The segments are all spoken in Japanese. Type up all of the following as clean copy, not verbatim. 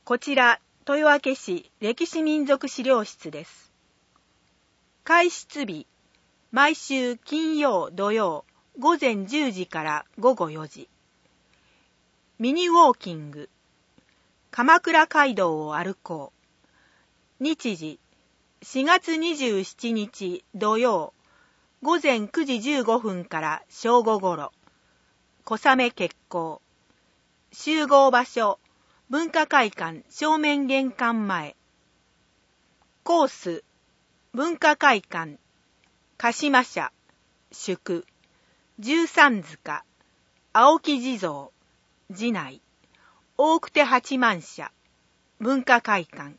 こちら、豊明市歴史民俗資料室です。開室日、毎週金曜土曜午前10時から午後4時。ミニウォーキング、鎌倉街道を歩こう。日時、4月27日土曜、午前9時15分から正午ごろ。小雨決行。集合場所、文化会館正面玄関前。コース、文化会館、鹿島社、宿、十三塚、青木地蔵、寺内、大久手八幡社、文化会館。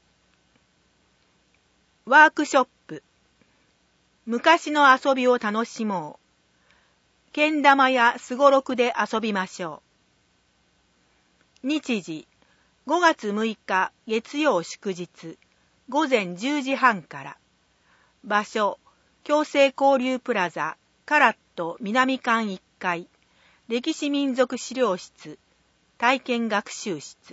ワークショップ、昔の遊びを楽しもう。けん玉やすごろくで遊びましょう。日時、5月6日月曜祝日、午前10時半から。場所、共生交流プラザ、カラット南館1階、歴史民俗資料室、体験学習室。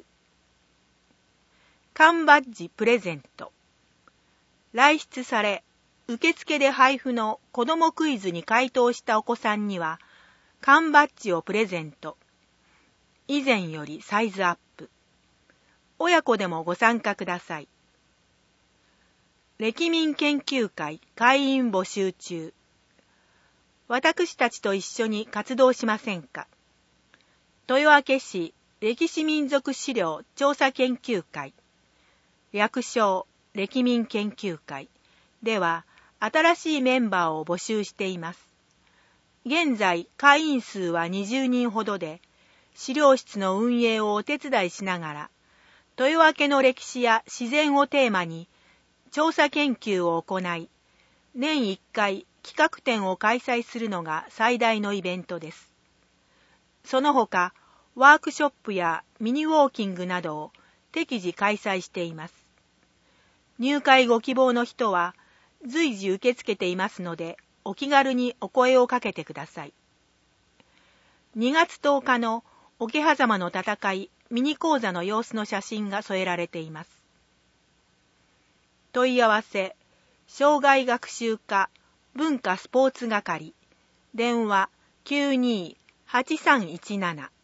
缶バッジプレゼント。来室され、受付で配布の子どもクイズに回答したお子さんには、缶バッジをプレゼント。以前よりサイズアップ。親子でもご参加ください。歴民研究会会員募集中。私たちと一緒に活動しませんか。豊明市歴史民俗資料調査研究会、略称歴民研究会では新しいメンバーを募集しています。現在会員数は20人ほどで、資料室の運営をお手伝いしながら、豊明の歴史や自然をテーマに調査研究を行い、年1回企画展を開催するのが最大のイベントです。その他、ワークショップやミニウォーキングなどを適時開催しています。入会ご希望の人は随時受け付けていますので、お気軽にお声をかけてください。2月10日の桶狭間の戦いミニ講座の様子の写真が添えられています。問い合わせ、障害学習課文化スポーツ係、電話 92-8317